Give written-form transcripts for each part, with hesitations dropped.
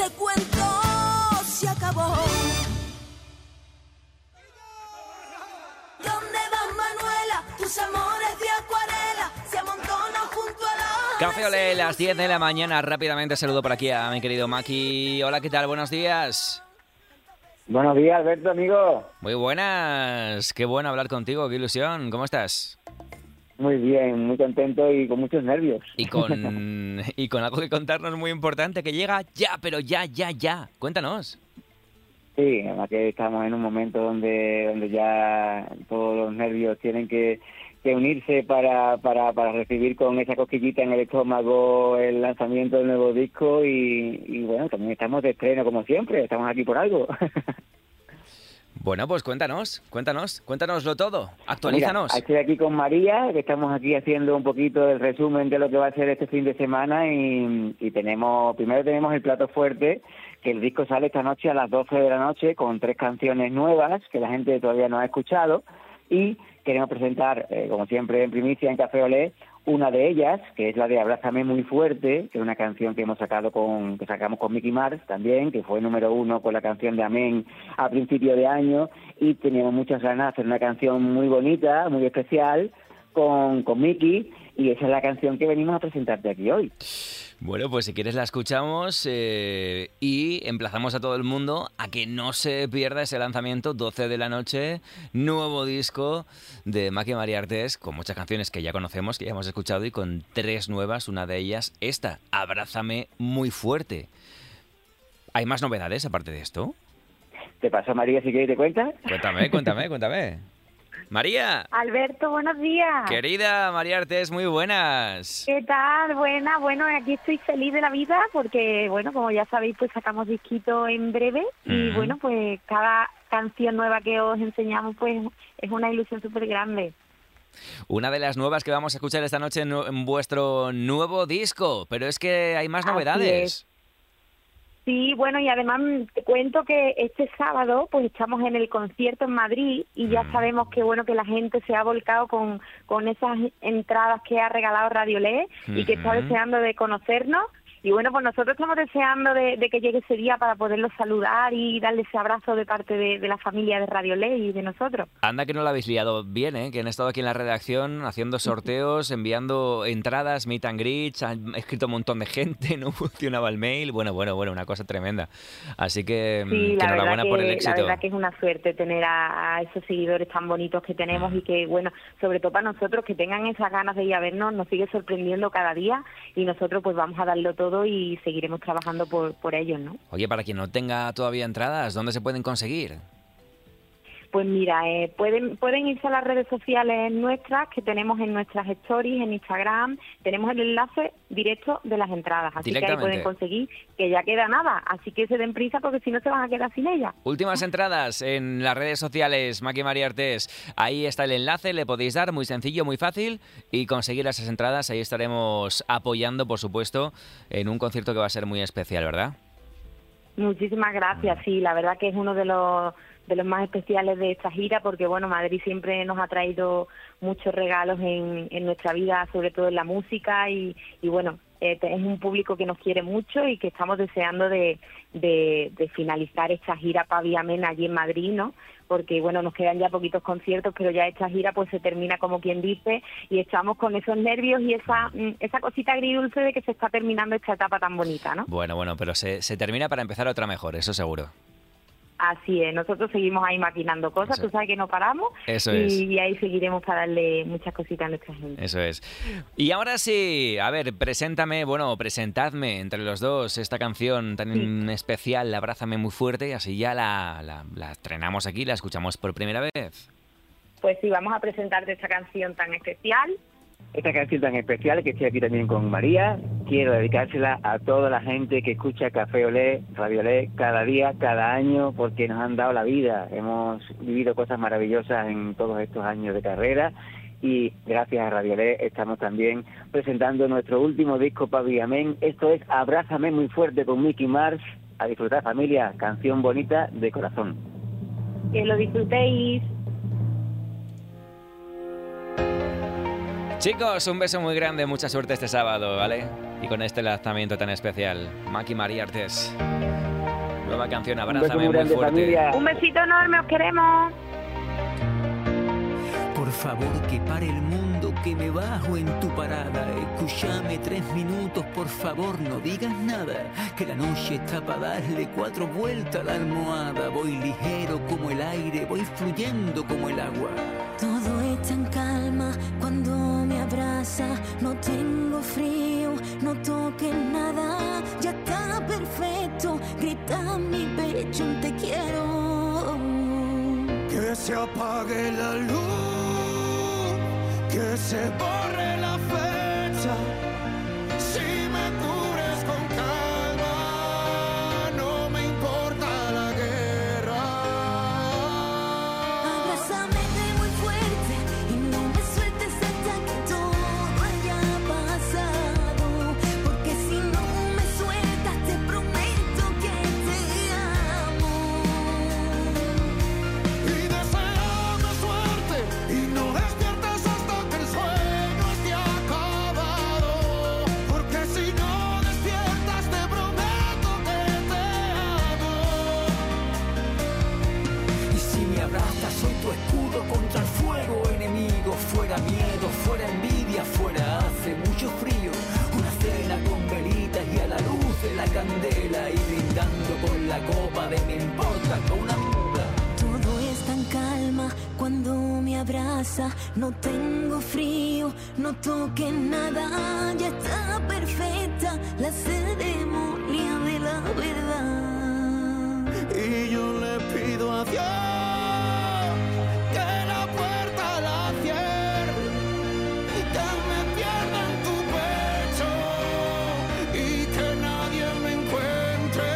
Este cuento se acabó. ¿Dónde vas, Manuela? Tus amores de acuarela se amontonan junto a la... Café Olé, las 10 de la mañana. Rápidamente saludo por aquí a mi querido Maki. Hola, ¿qué tal? Buenos días. Buenos días, Alberto, amigo. Muy buenas. Qué bueno hablar contigo, qué ilusión. ¿Cómo estás? Muy bien, muy contento y con muchos nervios. Y con algo que contarnos muy importante que llega ya, pero ya. Cuéntanos. Sí, además que estamos en un momento donde ya todos los nervios tienen que unirse para recibir con esa cosquillita en el estómago el lanzamiento del nuevo disco y bueno, también estamos de estreno como siempre, estamos aquí por algo. Bueno, pues cuéntanoslo todo, actualízanos. Mira, estoy aquí con María, que estamos aquí haciendo un poquito el resumen de lo que va a ser este fin de semana y primero tenemos el plato fuerte, que el disco sale esta noche a las 12 de la noche con 3 canciones nuevas que la gente todavía no ha escuchado y queremos presentar, como siempre en primicia en Café Olé, una de ellas, que es la de Abrázame muy fuerte, que es una canción que sacamos con Mickey Mars también, que fue número 1 con la canción de Amén a principio de año, y teníamos muchas ganas de hacer una canción muy bonita, muy especial, con Mickey, y esa es la canción que venimos a presentarte aquí hoy. Bueno, pues si quieres la escuchamos y emplazamos a todo el mundo a que no se pierda ese lanzamiento, 12 de la noche, nuevo disco de Maki María Artés, con muchas canciones que ya conocemos, que ya hemos escuchado, y con 3 nuevas, una de ellas esta, Abrázame muy fuerte. ¿Hay más novedades aparte de esto? ¿Te paso, María, si quieres te cuentas? Cuéntame. María. Alberto, buenos días. Querida María Artés, muy buenas. ¿Qué tal? Buena. Bueno, aquí estoy feliz de la vida porque, bueno, como ya sabéis, pues sacamos disquito en breve y, bueno, pues cada canción nueva que os enseñamos, pues es una ilusión súper grande. Una de las nuevas que vamos a escuchar esta noche en vuestro nuevo disco, pero es que hay más novedades. Sí, bueno, y además te cuento que este sábado pues estamos en el concierto en Madrid y ya sabemos que bueno que la gente se ha volcado con esas entradas que ha regalado Radio Olé y que está deseando de conocernos. Y bueno, pues nosotros estamos deseando de que llegue ese día para poderlos saludar y darle ese abrazo de parte de la familia de Radio Olé y de nosotros. Anda que no lo habéis liado bien, ¿eh? Que han estado aquí en la redacción haciendo sorteos, enviando entradas, meet and greets, han escrito un montón de gente, no funcionaba el mail, bueno, una cosa tremenda. Así que, sí, que enhorabuena por el éxito. La verdad que es una suerte tener a esos seguidores tan bonitos que tenemos y que, bueno, sobre todo para nosotros, que tengan esas ganas de ir a vernos, nos sigue sorprendiendo cada día y nosotros pues vamos a darlo todo y seguiremos trabajando por ellos, ¿no? Oye, para quien no tenga todavía entradas, ¿dónde se pueden conseguir? Pues mira, pueden irse a las redes sociales nuestras, que tenemos en nuestras stories, en Instagram, tenemos el enlace directo de las entradas, así que ahí pueden conseguir, que ya queda nada, así que se den prisa porque si no se van a quedar sin ellas. Últimas entradas en las redes sociales, Maki María Artés, ahí está el enlace, le podéis dar, muy sencillo, muy fácil, y conseguir esas entradas, ahí estaremos apoyando, por supuesto, en un concierto que va a ser muy especial, ¿verdad? Muchísimas gracias, sí, la verdad que es uno de los más especiales de esta gira, porque bueno, Madrid siempre nos ha traído muchos regalos en nuestra vida, sobre todo en la música, y bueno, es un público que nos quiere mucho y que estamos deseando de finalizar esta gira Paviamen allí en Madrid, ¿no? Porque bueno, nos quedan ya poquitos conciertos, pero ya esta gira pues se termina como quien dice, y estamos con esos nervios y esa cosita agridulce de que se está terminando esta etapa tan bonita, ¿no? Bueno, pero se termina para empezar otra mejor, eso seguro. Así es, nosotros seguimos ahí maquinando cosas, tú sabes que no paramos. Eso es. Y ahí seguiremos para darle muchas cositas a nuestra gente. Eso es. Y ahora sí, a ver, presentadme entre los dos esta canción tan especial, Abrázame muy fuerte, y así ya la estrenamos aquí, la escuchamos por primera vez. Pues sí, vamos a presentarte esta canción tan especial. Esta canción tan especial, que estoy aquí también con María, quiero dedicársela a toda la gente que escucha Café Olé, Radio Olé, cada día, cada año, porque nos han dado la vida. Hemos vivido cosas maravillosas en todos estos años de carrera y gracias a Radio Olé estamos también presentando nuestro último disco Paviamen. Esto es Abrázame muy fuerte con Mickey Mars. A disfrutar, familia, canción bonita de corazón. Que lo disfrutéis. Chicos, un beso muy grande, mucha suerte este sábado, ¿vale? Y con este lanzamiento tan especial, Maki María Artés. Nueva canción, Un beso abrázame muy grande, fuerte. familia. Un besito enorme, os queremos. Por favor, que pare el mundo, que me bajo en tu parada. Escúchame 3 minutos, por favor, no digas nada. Que la noche está para darle 4 vueltas a la almohada. Voy ligero como el aire, voy fluyendo como el agua. Todo está en calma cuando me abraza. No tengo frío, no toques nada. Ya está perfecto, grita en mi pecho un te quiero. Que se apague la luz, que se borre la fecha. Si me cubres con calma, no me importa la guerra. Abrázame muy fuerte y no me sueltes hasta que todo haya pasado. Porque si no me sueltas te prometo que te amo. Y deséame suerte y no despiertes hasta que el sueño esté acabado. Porque si no despiertas te prometo que te amo. Y si me abrazas, soy tu escudo contra el fuego enemigo. Fuera miedo, fuera envidia, fuera hace mucho frío. Una cena con velitas y a la luz de la candela. Y brindando con la copa de me importa con una muda. Todo está en calma cuando me abraza. No tengo frío, no toques nada. Ya está perfecta la ceremonia de la verdad. Y yo le pido a Dios que la puerta la cierre y que me pierda en tu pecho y que nadie me encuentre.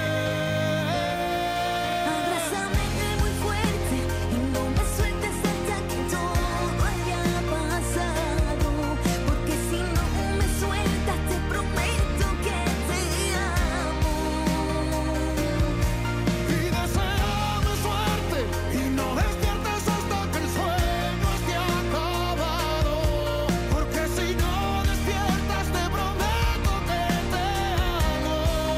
Abrázame muy fuerte y no me sueltes hasta que todo haya pasado. Porque si no me sueltas te prometo que te amo. Y deséame suerte y no despiertes hasta que el sueño esté acabado. Porque si no despiertas te prometo que te amo.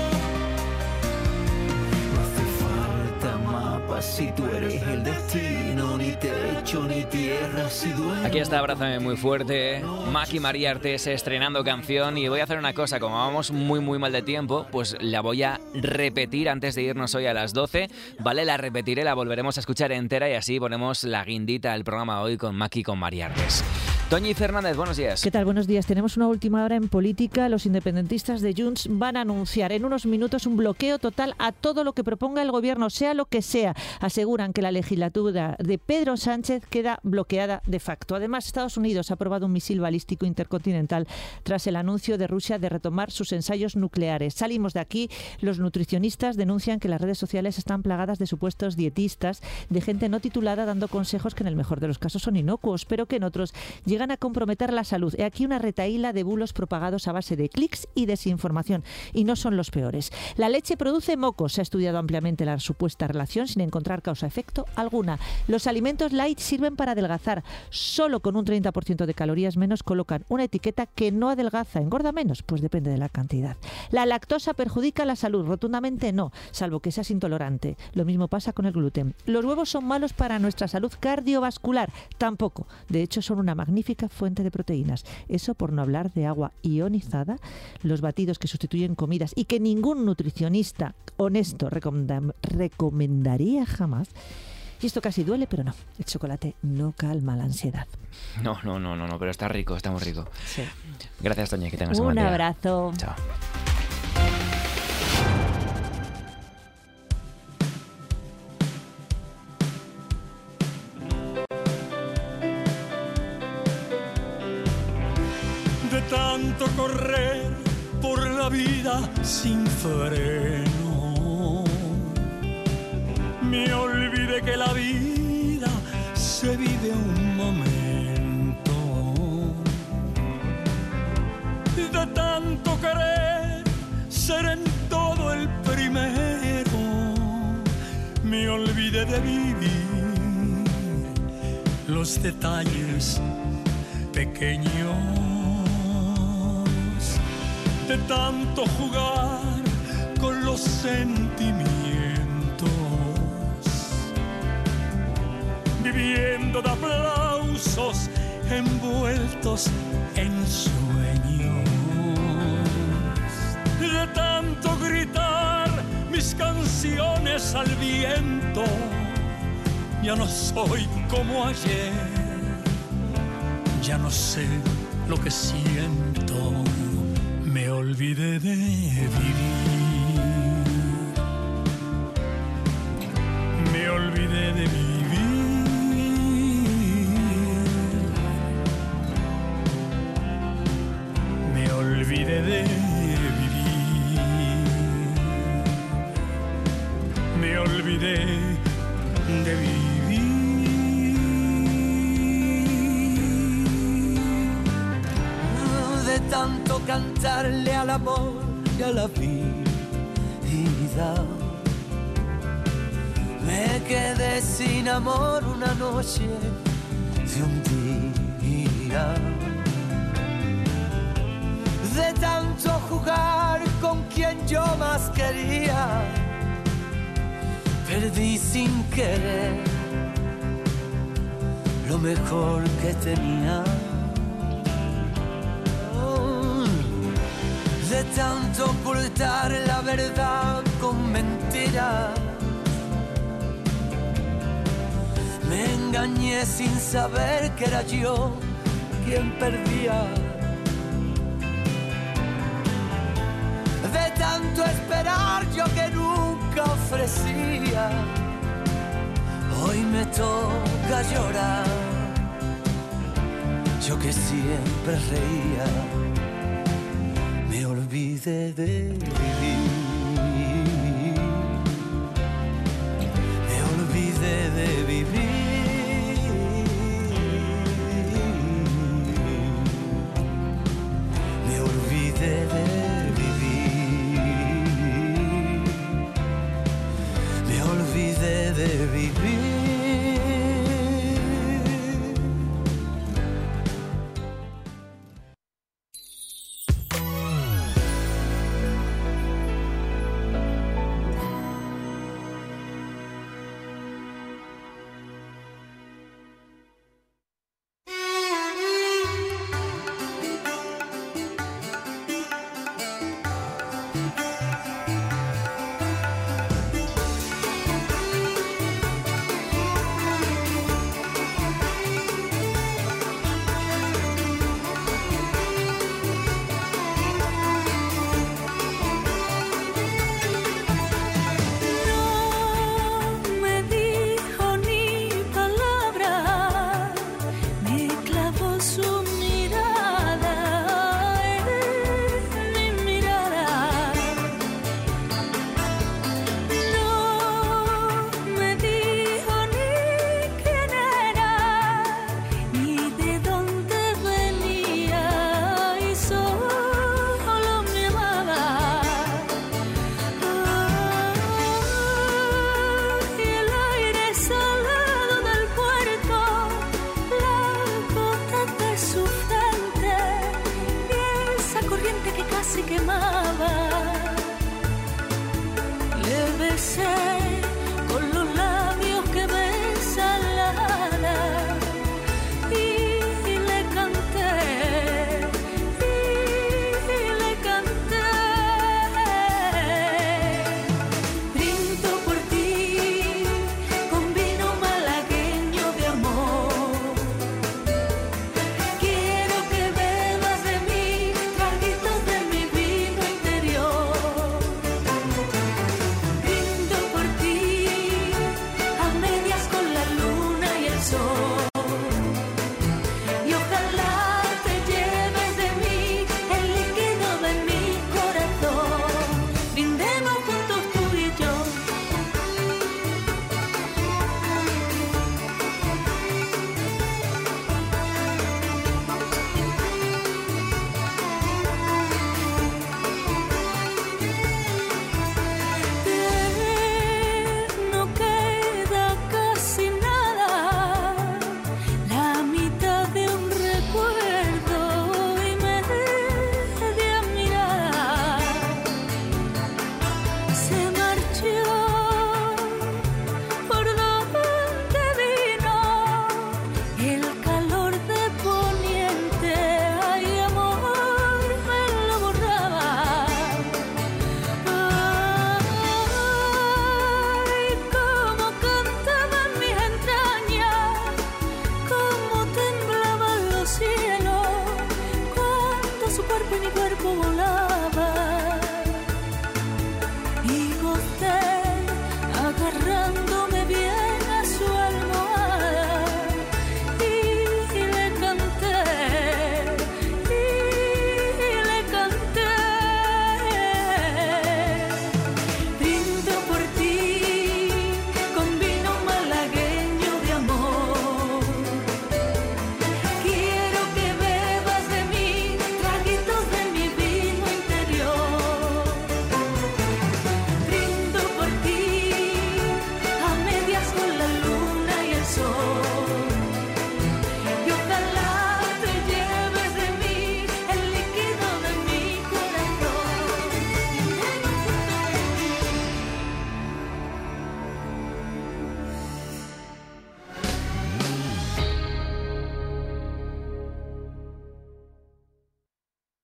No hace falta mapa si tú eres el destino. Ni techo ni tierra si duele. Aquí está Abrázame muy fuerte, Maki María Artés estrenando canción y voy a hacer una cosa, como vamos muy mal de tiempo, pues la voy a repetir antes de irnos hoy a las 12, ¿vale? La repetiré, la volveremos a escuchar entera y así ponemos la guindita del programa hoy con Maki y con María Artés. Toñi Fernández, buenos días. ¿Qué tal? Buenos días. Tenemos una última hora en política. Los independentistas de Junts van a anunciar en unos minutos un bloqueo total a todo lo que proponga el gobierno, sea lo que sea. Aseguran que la legislatura de Pedro Sánchez queda bloqueada de facto. Además, Estados Unidos ha aprobado un misil balístico intercontinental tras el anuncio de Rusia de retomar sus ensayos nucleares. Salimos de aquí. Los nutricionistas denuncian que las redes sociales están plagadas de supuestos dietistas, de gente no titulada dando consejos que en el mejor de los casos son inocuos, pero que en otros llegan a comprometer la salud. He aquí una retahíla de bulos propagados a base de clics y desinformación. Y no son los peores. La leche produce mocos. Se ha estudiado ampliamente la supuesta relación sin encontrar causa-efecto alguna. Los alimentos light sirven para adelgazar. Solo con un 30% de calorías menos colocan una etiqueta que no adelgaza. ¿Engorda menos? Pues depende de la cantidad. La lactosa perjudica la salud. Rotundamente no, salvo que seas intolerante. Lo mismo pasa con el gluten. Los huevos son malos para nuestra salud cardiovascular. Tampoco. De hecho, son una magnífica fuente de proteínas. Eso por no hablar de agua ionizada, los batidos que sustituyen comidas y que ningún nutricionista honesto recomendaría jamás. Y esto casi duele, pero no. El chocolate no calma la ansiedad. No, pero está rico, está muy rico. Sí. Gracias, Toñi, que tengas un Un buen día. abrazo. Chao. De tanto correr por la vida sin freno, me olvidé que la vida se vive un momento. De tanto querer ser en todo el primero, me olvidé de vivir los detalles pequeños. De tanto jugar con los sentimientos, viviendo de aplausos envueltos en sueños. De tanto gritar mis canciones al viento, ya no soy como ayer, ya no sé lo que siento, me olvidé de vivir, me olvidé de vivir, me olvidé de vivir, me olvidé de vivir. De tanto cantarle al amor y a la vida, me quedé sin amor una noche de un día. De tanto jugar con quien yo más quería, perdí sin querer lo mejor que tenía. De tanto ocultar la verdad con mentiras, me engañé sin saber que era yo quien perdía. De tanto esperar yo que nunca ofrecía, hoy me toca llorar, yo que siempre reía. Me olvidé de vivir, me olvidé de vivir, me olvidé de vivir, me olvidé de vivir.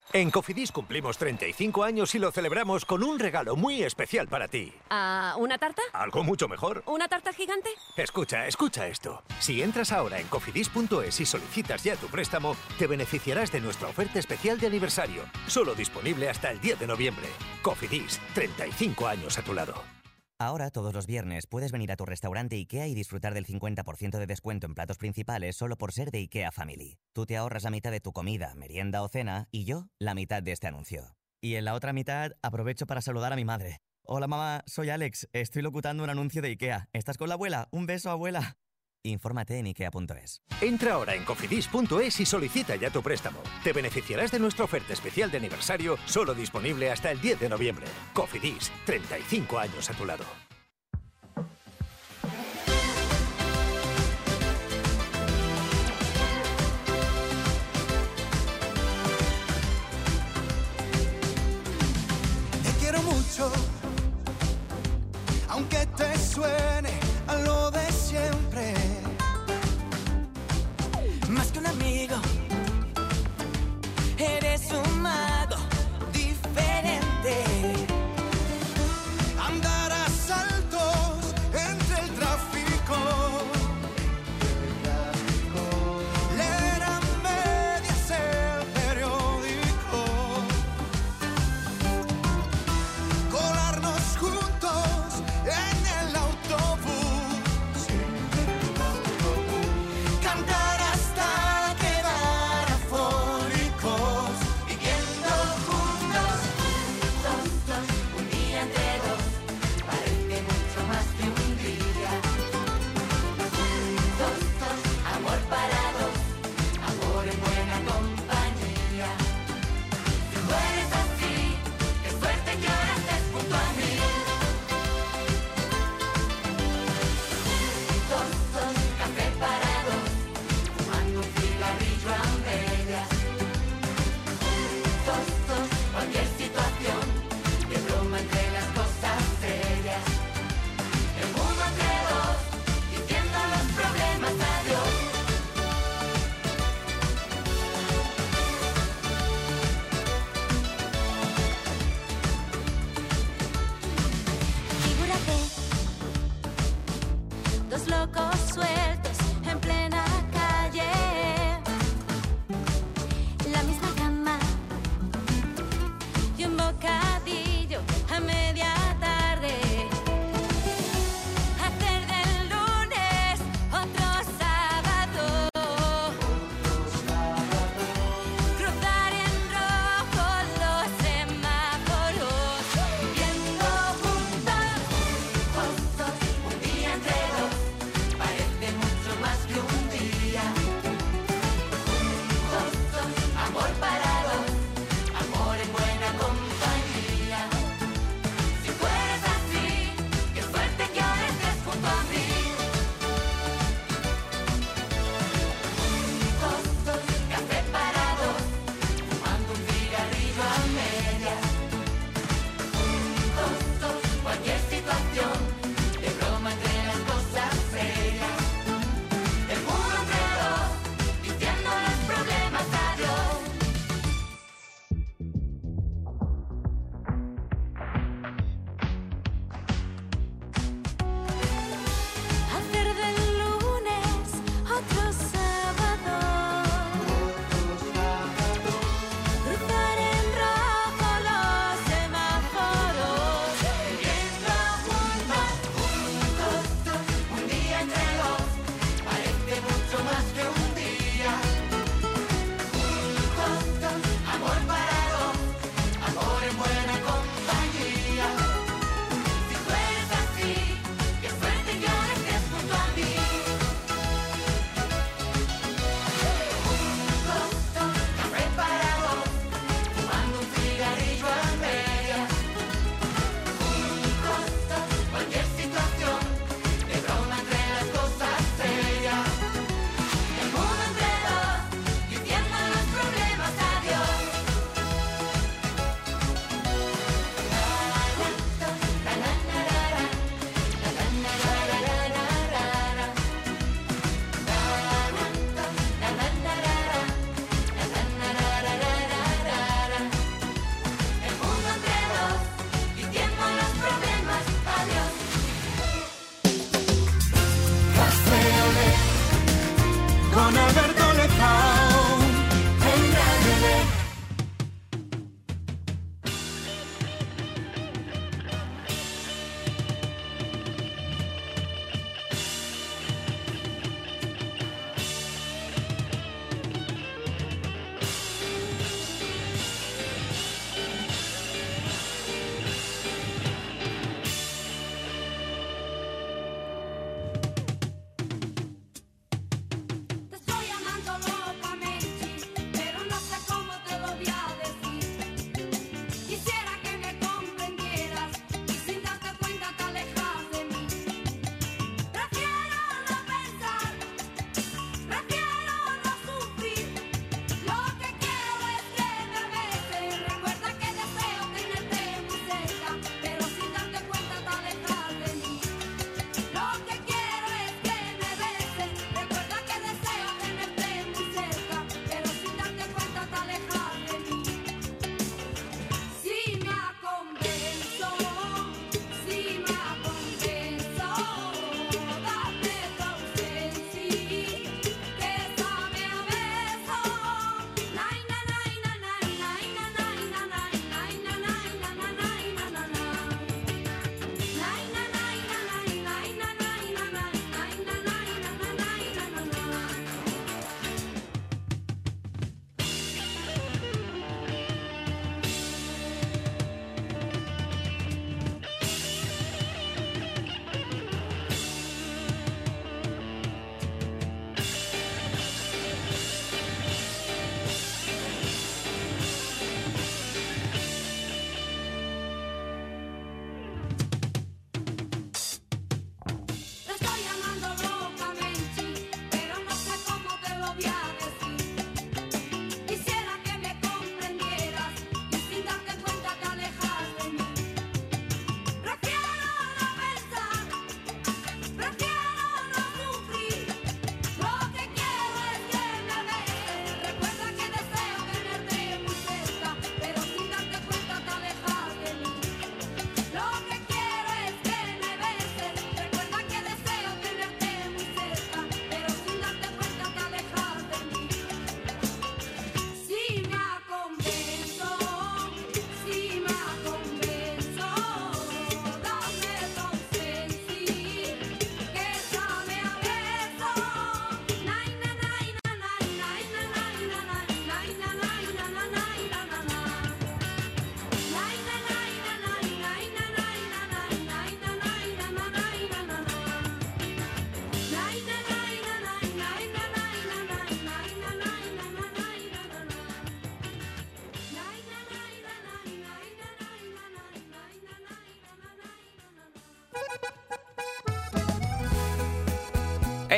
En Cofidis cumplimos 35 años y lo celebramos con un regalo muy especial para ti. ¿Una tarta? Algo mucho mejor. ¿Una tarta gigante? Escucha esto. Si entras ahora en cofidis.es y solicitas ya tu préstamo, te beneficiarás de nuestra oferta especial de aniversario. Solo disponible hasta el 10 de noviembre. Cofidis, 35 años a tu lado. Ahora, todos los viernes, puedes venir a tu restaurante IKEA y disfrutar del 50% de descuento en platos principales solo por ser de IKEA Family. Tú te ahorras la mitad de tu comida, merienda o cena y yo la mitad de este anuncio. Y en la otra mitad aprovecho para saludar a mi madre. Hola mamá, soy Alex, estoy locutando un anuncio de IKEA. ¿Estás con la abuela? Un beso, abuela. Infórmate en ikea.es. Entra ahora en cofidis.es y solicita ya tu préstamo. Te beneficiarás de nuestra oferta especial de aniversario, solo disponible hasta el 10 de noviembre. Cofidis, 35 años a tu lado. Te quiero mucho, aunque te suene a lo de siempre. Más que un amigo, eres un mago diferente. Andarás al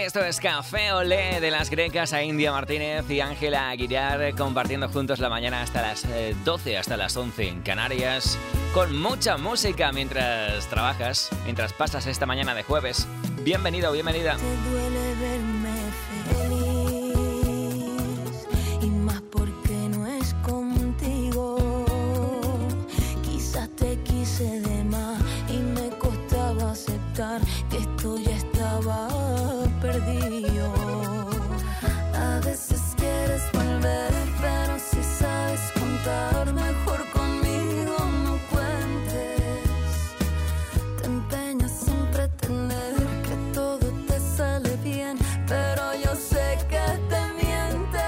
Esto es Café Olé de las Grecas, a India Martínez y Ángela Aguilar, compartiendo juntos la mañana hasta las 12, hasta las 11 en Canarias, con mucha música mientras trabajas, mientras pasas esta mañana de jueves. Bienvenido, bienvenida. Te duele verme feliz, y más porque no es contigo. Quizás te quise de más y me costaba aceptar que esto ya estaba perdido. A veces quieres volver, pero si sabes contar, mejor conmigo no cuentes. Te empeñas en pretender que todo te sale bien, pero yo sé que te mientes.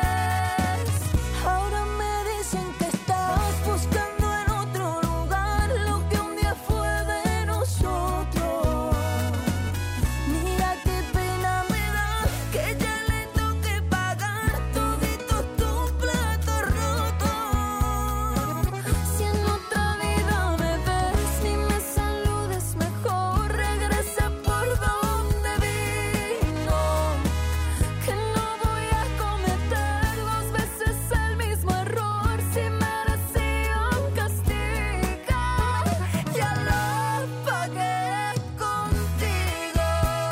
Ahora me dicen que estás buscando en otro lugar lo que un día fue de nosotros. Mira qué pena me da que ya le toque pagar toditos tus platos rotos. Si en otra vida me ves ni me saludes, mejor regresa por donde vino. Que no voy a cometer 2 veces el mismo error si merecía un castigo. Ya lo pagué contigo.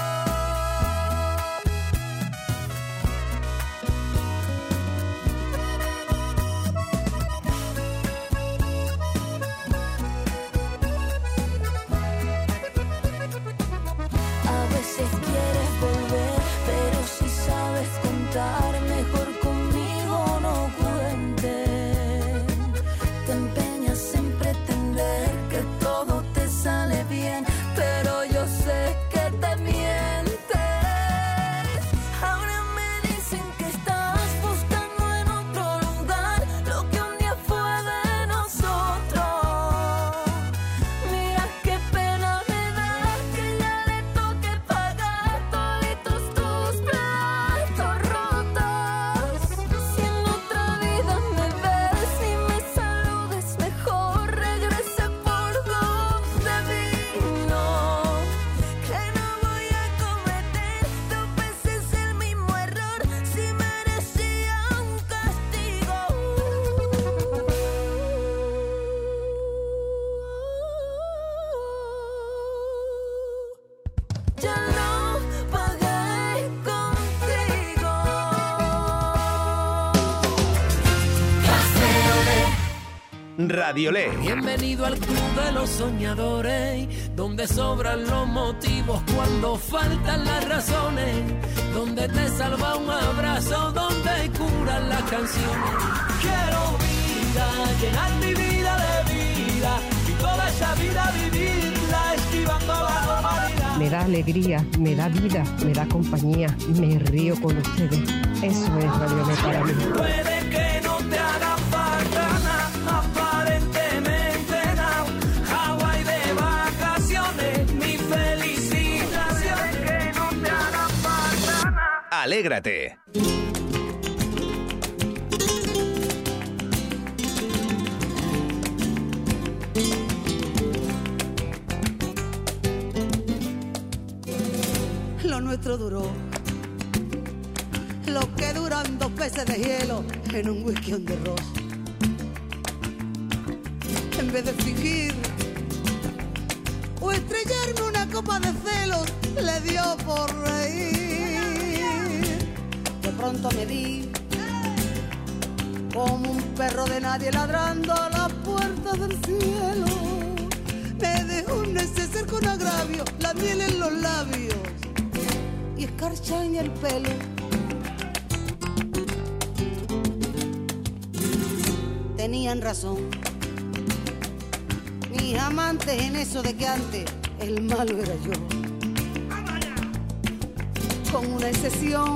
A veces quieres volver, pero si sabes contar, mejor conmigo no cuentes. Te empeñas en pretender que todo te sale bien, pero yo sé que te mientes. Ahora me dicen que estás buscando en otro lugar lo que un día fue de nosotros. Mira qué pena me da que ya le toque pagar toditos tus platos rotos. Si en otra vida me ves y me saludes, mejor regrese por donde vino. Que no voy a cometer 2 veces el mismo error si merecía un castigo. Ya lo pagué contigo. Radiolé. Bienvenido al club de los soñadores, donde sobran los motivos cuando faltan las razones, donde te salva un abrazo, donde curan las canciones. Quiero vida, llenar mi vida de vida y toda esa vida vivirla esquivando la normalidad. Me da alegría, me da vida, me da compañía, me río con ustedes. Eso es Radiolé para mí. Puede que no te haga falta nada, aparentemente nada. Hawái de vacaciones, mi felicidad. Puede que no te haga falta nada. Alégrate. Lo nuestro duró lo que duran 2 peces de hielo en un whisky on the rocks. En vez de fingir o estrellarme una copa de celos, le dio por reír. De pronto me vi como un perro de nadie ladrando a la puerta del cielo. Me dejó un neceser con agravio, la miel en los labios y escarcha en el pelo. Tenían razón mis amantes en eso de que antes el malo era yo. Con una excepción,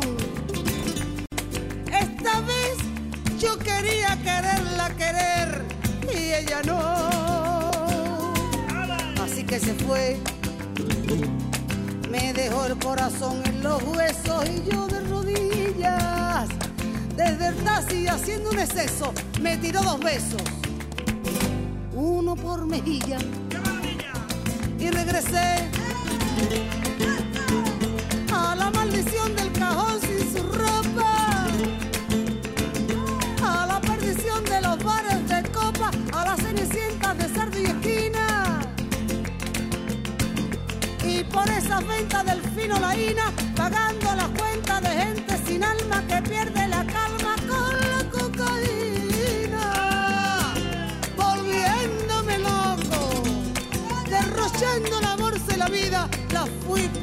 esta vez yo quería quererla querer y ella no. Así que se fue, me dejó el corazón en los huesos y yo de rodillas, desde el taxi haciendo un exceso, me tiró 2 besos, uno por mejilla, y regresé a la maldición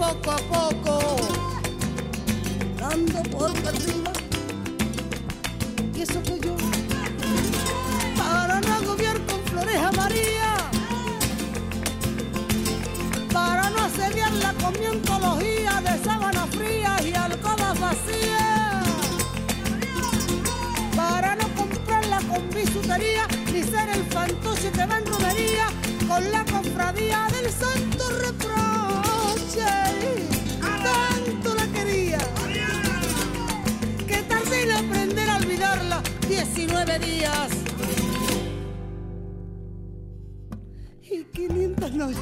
poco a poco, dando por perdida. Y eso que yo, para no agobiar con flores a María, para no asediarla con mi antología de sábanas frías y alcobas vacías, para no comprarla con bisutería, ni ser el fantoche que va en romería con la cofradía del santo reproche. Tanto la quería que tardé en aprender a olvidarla 19 días y 500 noches.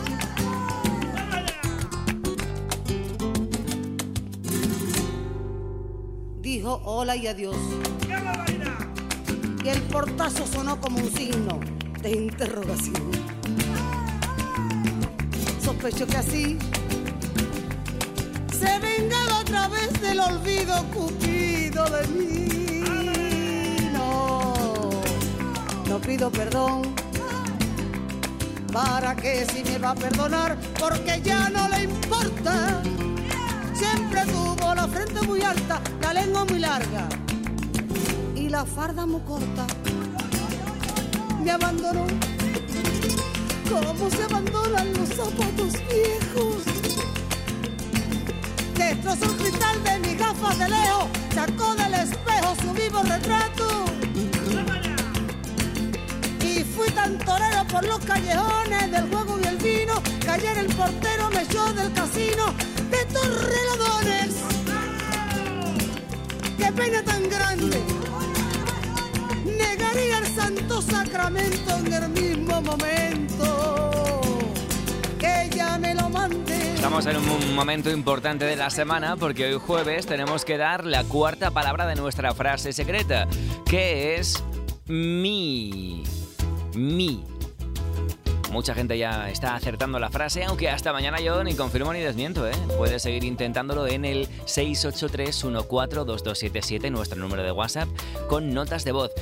Dijo hola y adiós, y el portazo sonó como un signo de interrogación. Sospecho que así se vengaba otra vez del olvido cupido de mí. No pido perdón, para que si me va a perdonar, porque ya no le importa. Siempre tuvo la frente muy alta, la lengua muy larga y la farda muy corta. Me abandonó como se abandonan los zapatos viejos. Destrozó el cristal de mis gafas de lejos, sacó del espejo su vivo retrato. Y fui tan torero por los callejones del juego y el vino, que ayer el portero me echó del casino de Torrelodones. ¡Qué pena tan grande! Negaría el santo sacramento en el mismo momento que ella me lo mande. Estamos en un momento importante de la semana porque hoy jueves tenemos que dar la cuarta palabra de nuestra frase secreta, que es mi. Mucha gente ya está acertando la frase, aunque hasta mañana yo ni confirmo ni desmiento, ¿eh? Puedes seguir intentándolo en el 683-142277, nuestro número de WhatsApp, con notas de voz.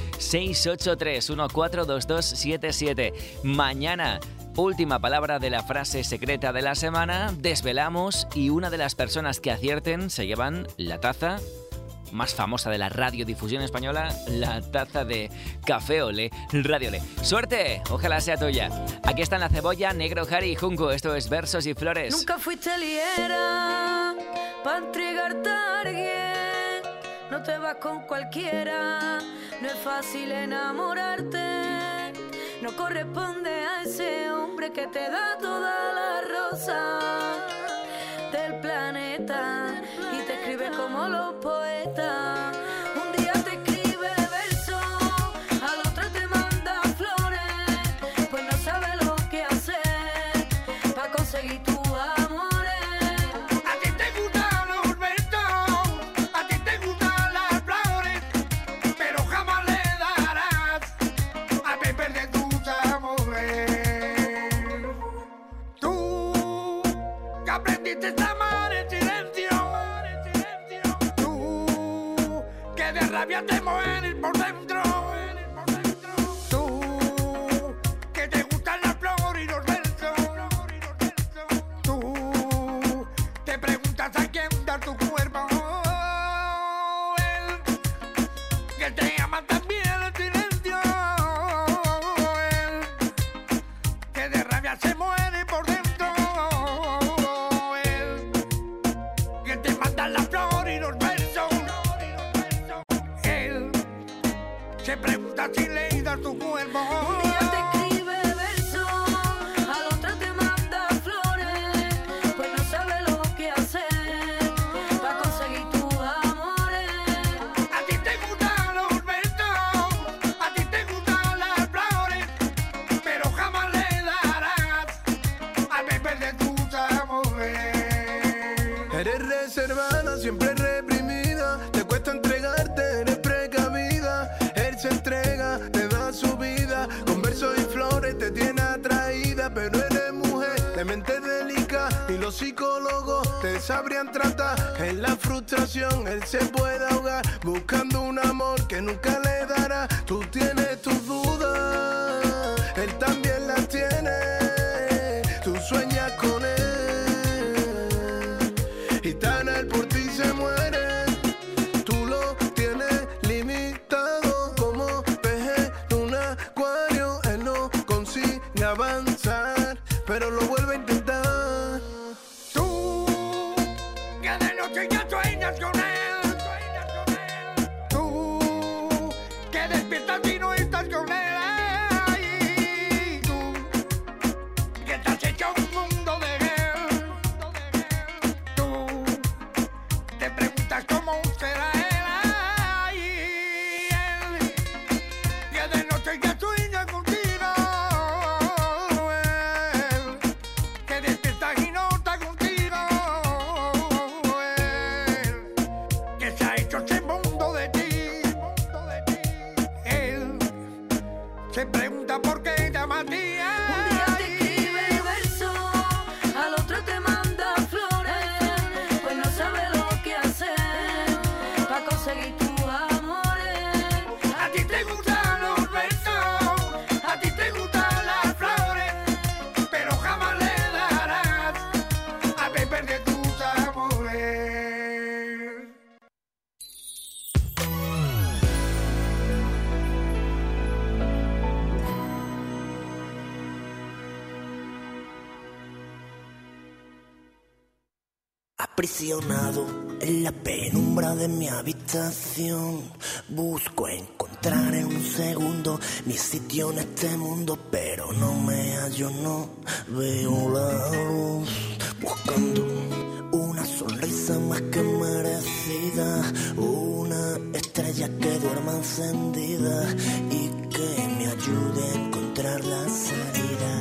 683-142277. Mañana, última palabra de la frase secreta de la semana, desvelamos y una de las personas que acierten se llevan la taza más famosa de la radiodifusión española, la taza de Café Olé, Radio Olé. ¡Suerte! Ojalá sea tuya. Aquí están La Cebolla, Negro, Jari y Junco. Esto es Versos y Flores. Nunca fuiste liera para entregarte a alguien. No te vas con cualquiera. No es fácil enamorarte. No corresponde a ese hombre que te da toda la rosa del planeta y te escribe como los poetas. Un día te escribe verso, al otro te manda flores, pues no sabe lo que hacer para conseguir tus amores. A ti te gustan los versos, a ti te gustan las flores, pero jamás le darás a beber de tus amores. Tú que aprendiste a amar en silencio, tú que de rabia te mueres por dentro, tú que te gustan las flores y los versos, tú te preguntas a quién dar tu cuerpo, él que te ama también en silencio, él que de rabia se muere por dentro, él que te manda las flores y los versos, él se pregunta si le das tu cuerpo. Un día te escribe verso, al otro te manda flores, pues no sabe lo que hacer para conseguir tus amores. A ti te gustan los versos, a ti te gustan las flores, pero jamás le darás a beber de tus amores. Eres reservada, siempre reprimida, te cuesta entregarte, eres precavida. Él se entrega, te da su vida, con versos y flores te tiene atraída, pero eres mujer de mente delicada y los psicólogos te sabrían tratar. En la frustración él se puede ahogar, buscando un amor que nunca le dará. Tú tienes tus dudas, él también las tiene, tú sueñas con él, Aprisionado en la penumbra de mi habitación, busco encontrar en un segundo mi sitio en este mundo, pero no me hallo, no veo la luz, buscando una sonrisa más que merecida, una estrella que duerma encendida y que me ayude a encontrar la salida.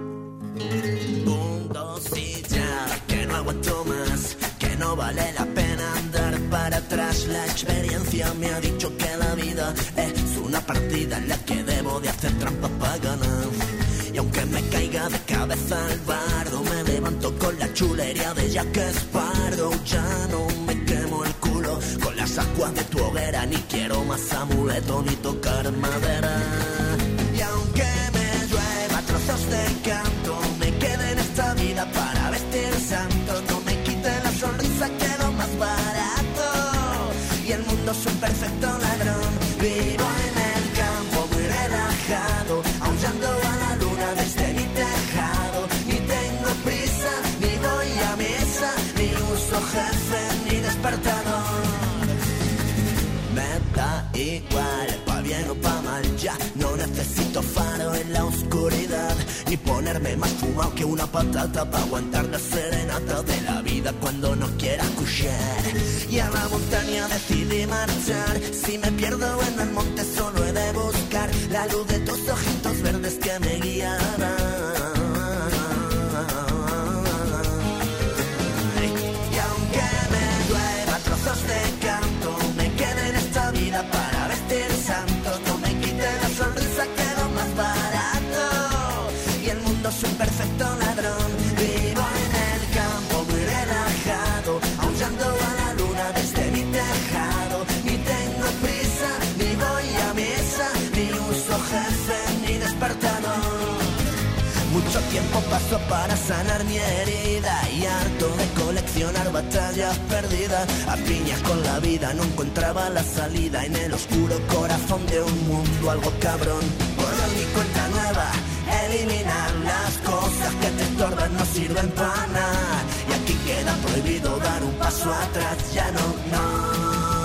1, 2 y ya, que no aguanto más, que no vale la pena andar para atrás. La experiencia me ha dicho que la vida es una partida en la que debo de hacer trampas para ganar. Y aunque me caiga de cabeza al bardo, me levanto con la chulería de Jack Sparrow. Ya no me quemo el culo con las ascuas de tu hoguera, ni quiero más amuleto ni tocar madera. Y aunque me llueva trozos de canto, me quede en esta vida para vestir santo. No me quite la sonrisa que es lo más barato, y el mundo es un perfecto ladrón. Vivo en el campo muy relajado, aullando a la luna desde mi tejado. Ni tengo prisa, ni voy a misa, ni uso jefe ni despertador. Me da igual, pa' bien o pa' mal, ya no necesito faro en la oscuridad, ni ponerme más fumado que una patata pa' aguantar la serenata de la vida cuando no quiera escuchar. Y a la montaña decidí marchar, si me pierdo en el monte solo he de buscar la luz de tus ojitos verdes que me guiarán. Y aunque me llueva trozos de canto, me quede en esta vida para vestir santo. No me quite la sonrisa que es lo más barato, y el mundo es un perfecto ladrón. Vivo en el campo muy relajado, aullando a la luna desde mi tejado. Ni tengo prisa, ni voy a misa, ni uso jefe ni despertador. Mucho tiempo pasó para sanar mi herida, y harto de coleccionar batallas perdidas, a piñas con la vida no encontraba la salida. En el oscuro corazón de un mundo algo cabrón, borrón y cuenta nueva, eliminar las cosas que te estorban, no sirven para nada. Y aquí queda prohibido dar un paso atrás, ya no.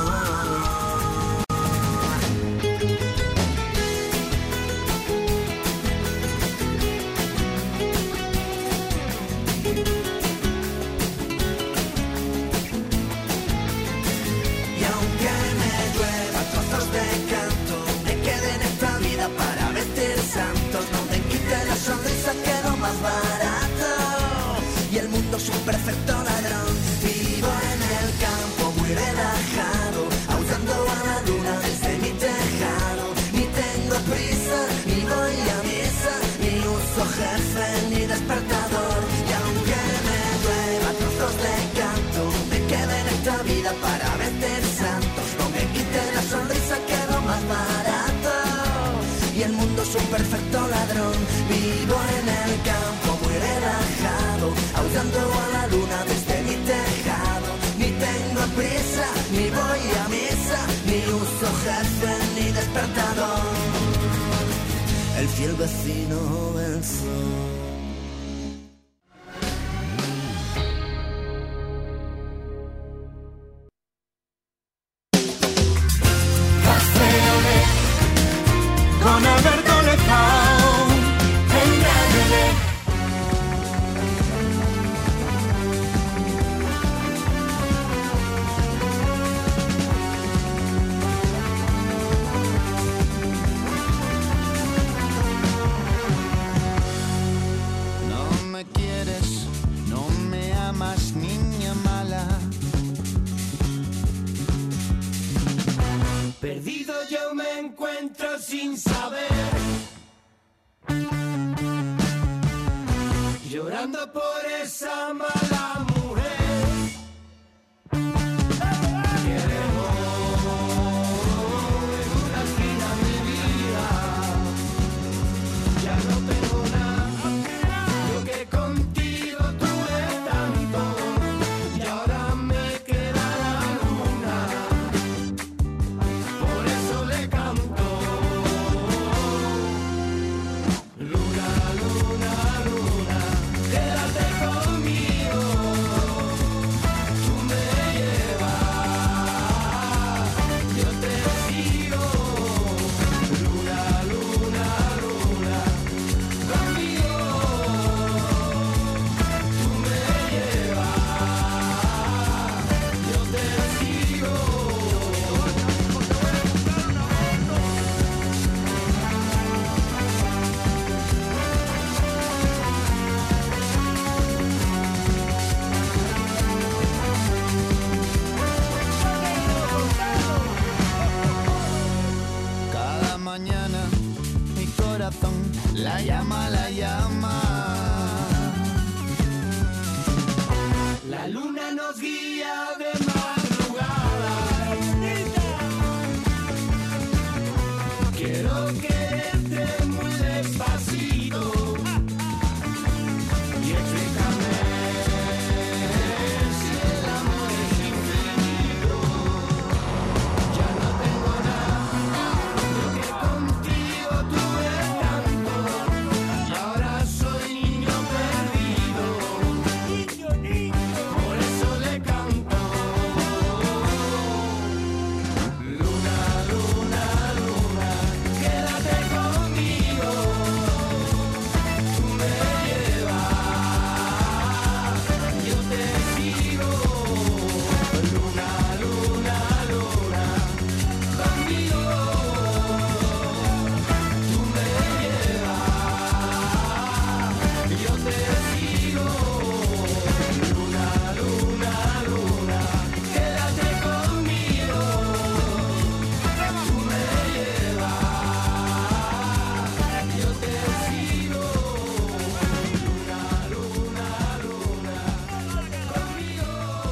Es un perfecto ladrón. Vivo en el campo muy relajado, aullando a la luna desde mi tejado. Ni tengo prisa, ni voy a misa, ni uso jefe ni despertador. Y aunque me llueva trozos de canto, me quede en esta vida para vestir santos. No me quite la sonrisa que es lo más barato, y el mundo es un perfecto ladrón. Vivo en el campo muy relajado, aullando a la luna desde mi tejado. Ni tengo prisa, ni voy a misa, ni uso jefe ni despertador. El fiel vecino del sol. Con Alberto Lezao en Radio LED. No me quieres, no me amas, niña mala. Perdido yo me encuentro sin saber, llorando por esa mala mujer. Queremos en una esquina mi vida, ya no tengo nada, lo que contigo tuve tanto, y ahora me queda la luna. Por eso le canto. Luna, luna, luna, quédate conmigo. la llama, la llama. La luna nos guía de madrugada. Quiero quererte muy despacito y explícame si el amor es infinito. Ya no tengo nada, porque contigo tuve tanto y ahora soy niño perdido. Por eso le canto. Luna, luna, luna, quédate conmigo. Tú me llevas, yo te sigo. Luna, luna, luna, conmigo. Tú me llevas, yo te sigo. Luna, luna, luna, quédate conmigo. Tú me llevas, yo te sigo. Luna, luna, luna, conmigo.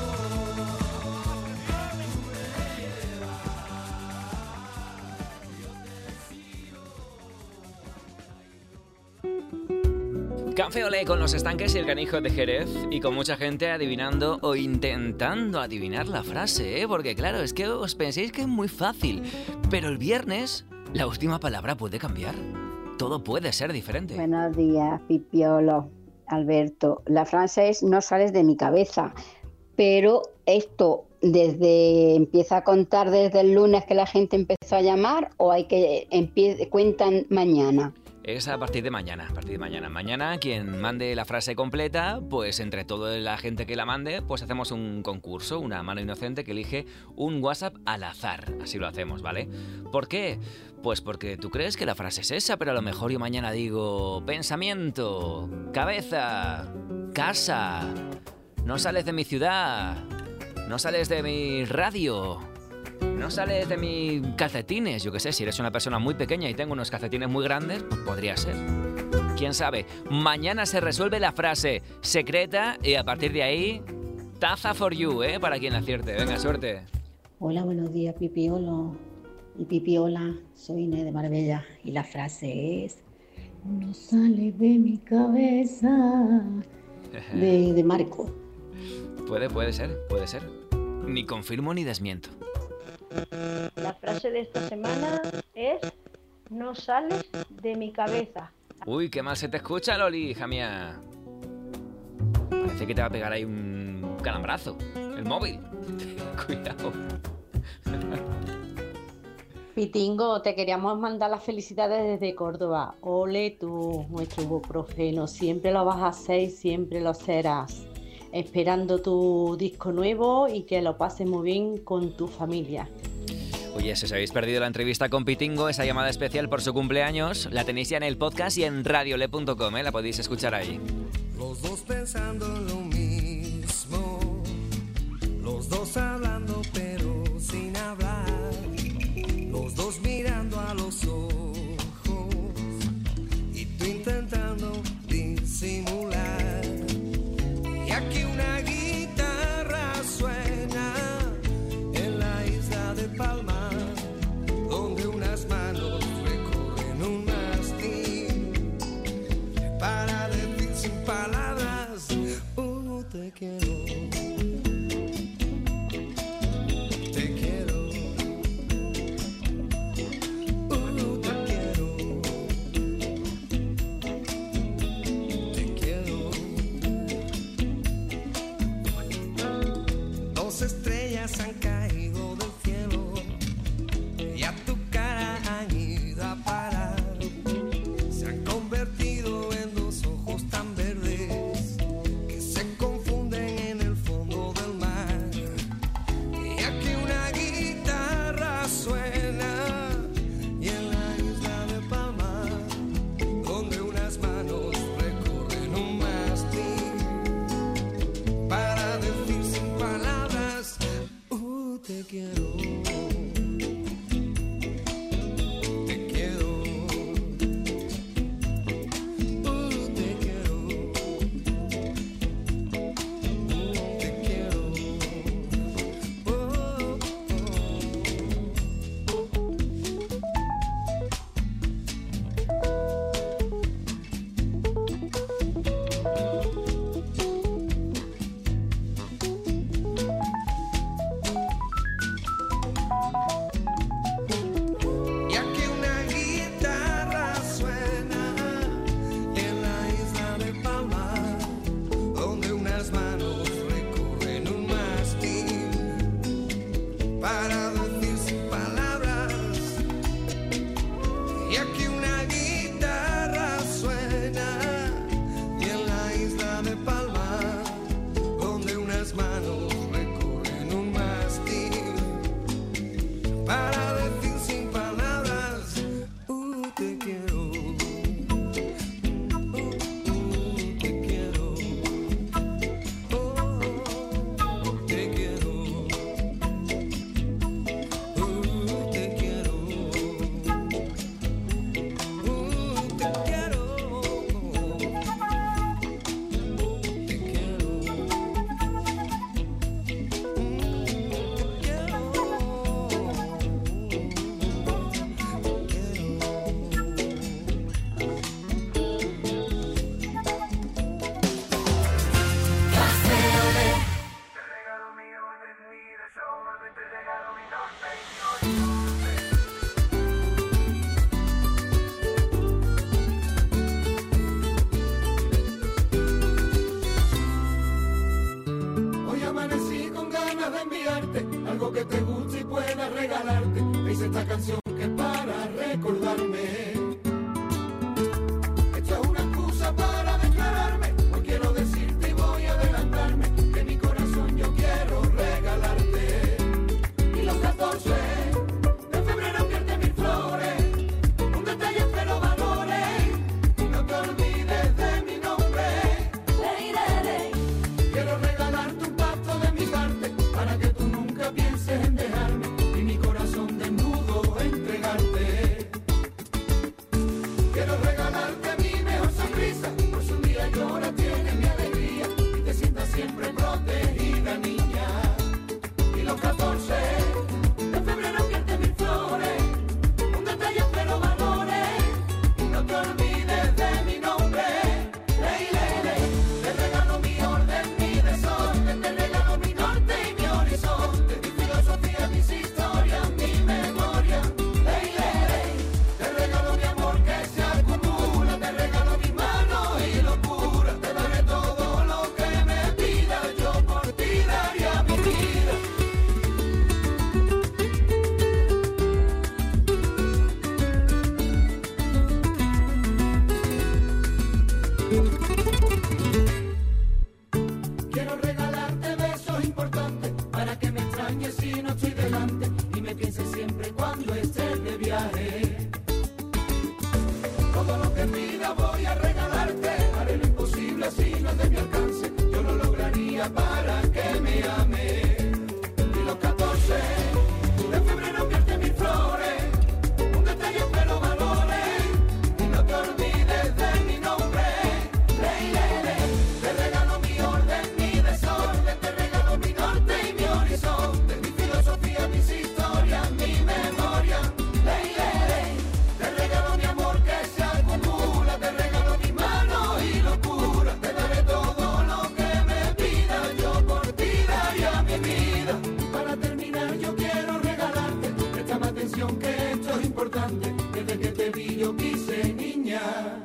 Café Olé con los Estanques y el Canijo de Jerez, y con mucha gente adivinando o intentando adivinar la frase, ¿eh? Porque claro, es que os penséis que es muy fácil, pero el viernes la última palabra puede cambiar. Todo puede ser diferente. Buenos días, Pipiolo, Alberto. La frase es no sales de mi cabeza, pero esto empieza a contar desde el lunes que la gente empezó a llamar, o hay que cuentan mañana. Es a partir de mañana, Mañana quien mande la frase completa, pues entre toda la gente que la mande, pues hacemos un concurso, una mano inocente que elige un WhatsApp al azar. Así lo hacemos, ¿vale? ¿Por qué? Pues porque tú crees que la frase es esa, pero a lo mejor yo mañana digo pensamiento, cabeza, casa, no sales de mi ciudad, no sales de mi radio, no sales de mis calcetines. Yo qué sé, si eres una persona muy pequeña y tengo unos calcetines muy grandes, pues podría ser. ¿Quién sabe? Mañana se resuelve la frase secreta y a partir de ahí, taza for you, para quien la acierte. Venga, suerte. Hola, buenos días, Pipiolo y Pipiola. Soy Inés de Marbella y la frase es no sale de mi cabeza, de Marco. Puede ser. Ni confirmo ni desmiento. La frase de esta semana es no sales de mi cabeza. Uy, qué mal se te escucha, Loli, hija mía. Parece que te va a pegar ahí un calambrazo. El móvil. Cuidado. Pitingo, te queríamos mandar las felicidades desde Córdoba. Ole tú, nuestro ibuprofeno. Siempre lo vas a hacer y siempre lo serás. Esperando tu disco nuevo y que lo pases muy bien con tu familia. Oye, si os habéis perdido la entrevista con Pitingo, esa llamada especial por su cumpleaños, la tenéis ya en el podcast y en radiole.com, la podéis escuchar ahí. Los dos pensando en lo mismo, los dos hablando pero sin hablar, los dos mirando a los ojos y tú intentando disimular. Y aquí una guitarra suena en la isla de Palma, donde unas manos recorren un mastín para decir sin palabras, te quiero. hice esta canción que es para recordarme. Esto es una excusa para declararme. Hoy quiero decirte y voy a adelantarme que mi corazón yo quiero regalarte. Y los 14 de febrero pierde mis flores. Un detalle espero valores. Y no te olvides de mi nombre. Quiero regalarte un pacto de mi parte para que tú nunca pienses en dejarme y mi corazón desnudo entregarte. Quiero regalarte mi mejor sonrisa, por si un día lloras tienes mi alegría y te sientas siempre protegida, niña. Y los 14 de febrero pierde mis flores, un detalle espero valores y no te olvides de mi nombre. Ley, ley, ley, te regalo mi orden, mi desorden, te regalo mi norte y mi horizonte, mi filosofía, mis historias, mi memoria. Ley, ley, ley, te regalo mi amor que se acumula, te regalo mi mano y locura, te daré todo lo que me pidas, yo por ti daría mi vida. Quiero regalarte besos importantes para que me extrañes si no estoy delante y me pienses siempre cuando estés de viaje. Todo lo que pida voy a regalarte, haré lo imposible si no es de mi alcance, yo lo lograría para que me ames. Y los 14 de febrero pierde mis flores, un detalle espero valores y no te olvides de mi nombre. Ley, ley, ley, te regalo mi orden, mi desorden, te regalo mi norte y mi horizonte, mi filosofía, mis historias, mi memoria. Ley, ley, ley, te regalo mi amor que se acumula, te regalo mi mano y locura, te daré todo lo que me pidas, yo por ti daría mi vida. Para terminar yo quiero regalarte, préstame atención que esto es importante, desde que te vi yo quise, niña.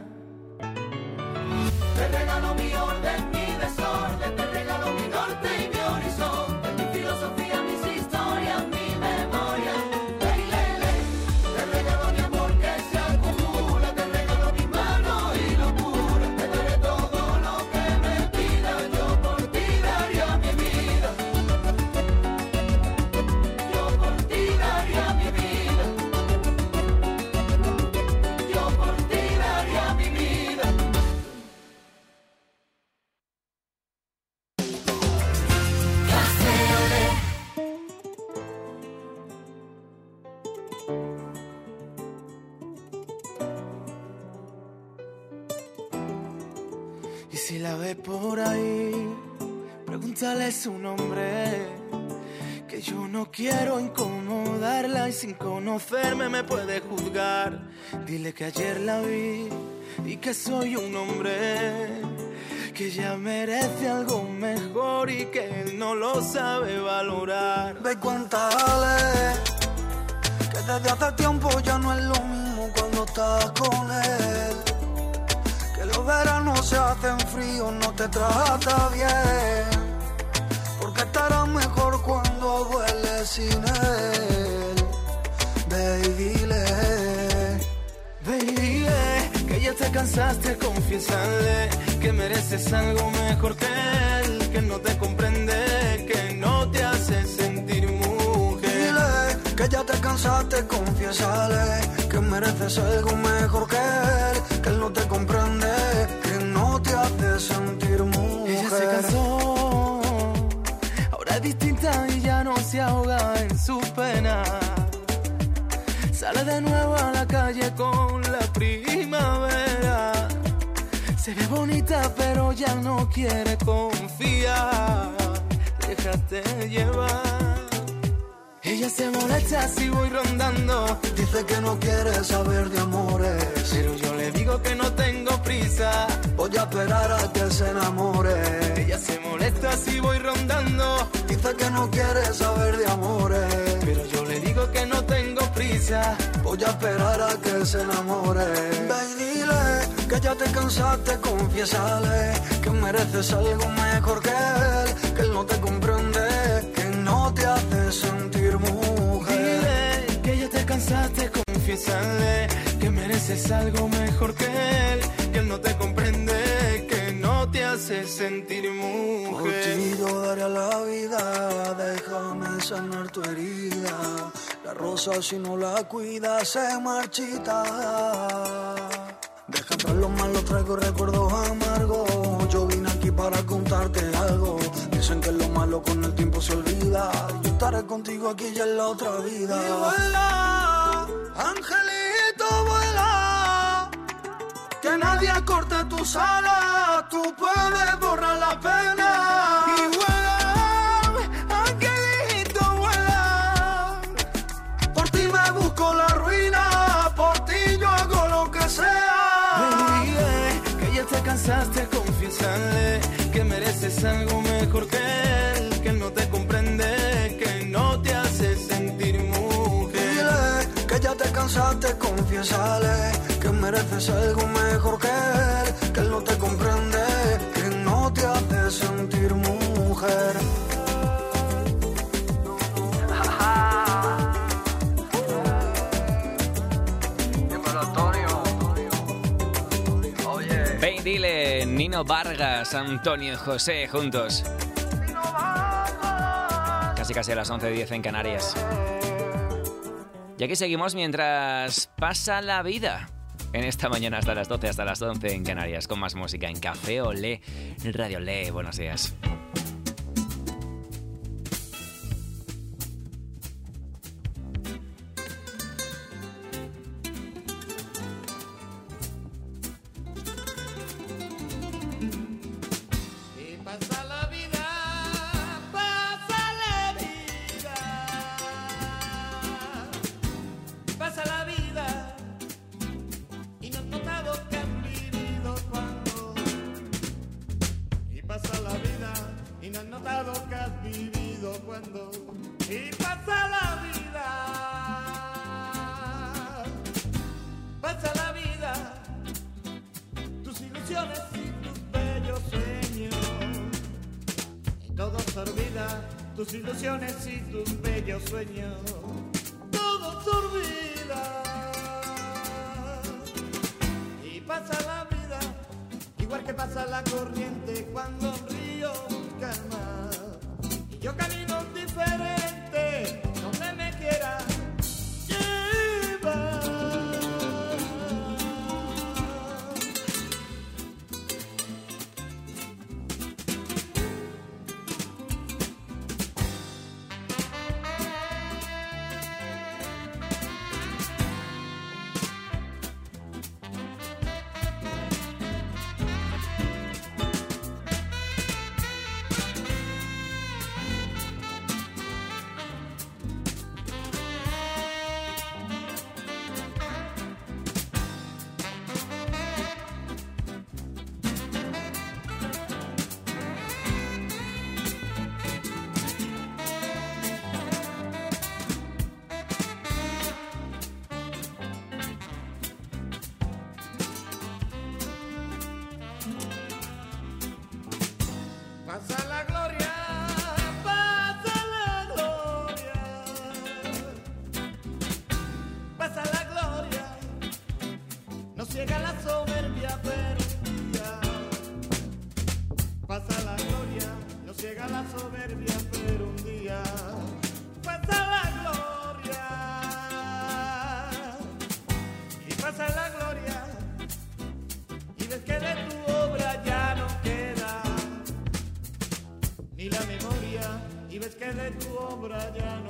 Te regalo mi orden, mi desorden, te regalo mi norte y mi horizonte, mi filosofía, mis historias, mi memoria. Ley, ley, ley, te regalo mi amor que se acumula, te regalo mi mano y locura, te daré todo lo que me pidas, yo por ti daría mi vida. Yo por ti daría mi vida. Yo por ti daría mi vida. Y si la ves por ahí, pregúntale su nombre, que yo no quiero incomodarla y sin conocerme me puede juzgar. Dile que ayer la vi y que soy un hombre que ella merece algo mejor y que él no lo sabe valorar. Ve y cuéntale que desde hace tiempo ya no es lo mismo cuando estás con él, que los veranos se hacen fríos, no te trata bien, porque estará mejor cuando vueles sin él. Ve y dile, Ve y dile que ya te cansaste, confiésale que mereces algo mejor que él, que no te comprende, que no te hace sentir mujer. dile que ya te cansaste, confiésale que mereces algo mejor que él no te comprende, que no te hace sentir mujer. Ella se cansó, ahora es distinta y ya no se ahoga en su pena. Sale de nuevo a la calle con la primavera. Se ve bonita pero ya no quiere confiar. Déjate llevar. Ella se molesta si voy rondando. Dice que no quiere saber de amores, pero yo le digo que no tengo prisa. Voy a esperar a que se enamore. Ella se molesta si voy rondando. Dice que no quiere saber de amores, pero yo le digo que no tengo prisa. Voy a esperar a que se enamore. Ve y dile que ya te cansaste, confiésale que mereces algo mejor que él no te comprende, que no te hace sentir mujer. Dile que ya te cansaste, cansaste, confiésale que mereces algo mejor que él no te comprende, que no te hace sentir mujer. Por ti yo daría la vida, déjame sanar tu herida. La rosa si no la cuidas se marchita. Deja atrás lo malo, traigo recuerdos amargos. Yo vine aquí para contarte algo. Dicen que lo malo con el tiempo se olvida. Yo estaré contigo aquí y en la otra vida. Y vuela, angelito, vuela, que nadie corte tus alas. Tú puedes borrar la pena. Y vuela, angelito, vuela, por ti me busco la ruina, por ti yo hago lo que sea. Que ya te cansaste, confiésale que mereces algo mejor que él no te comprende, que no te hace sentir mujer. Dile que ya te cansaste, confiésale que mereces algo mejor que él no te comprende, que no te hace sentir mujer. Dile, Nino Vargas, Antonio y José juntos. Casi a las 11:10 en Canarias. Y aquí seguimos mientras pasa la vida. En esta mañana hasta las 12, hasta las 11 en Canarias, con más música en Café Olé, Radio Olé. Buenos días. Tus ilusiones y tus bellos sueños, todo se olvida. Y pasa la vida, igual que pasa la corriente cuando un río calma. Y yo camino diferente, donde me quiera llevar. Pasa la gloria, pasa la gloria, pasa la gloria, no ciega la soberbia perdida. Pasa la gloria, no ciega la soberbia, pero un día pasa la gloria y pasa la gloria y ves que de tu obra ya no queda ni la memoria, y ves que de tu obra ya no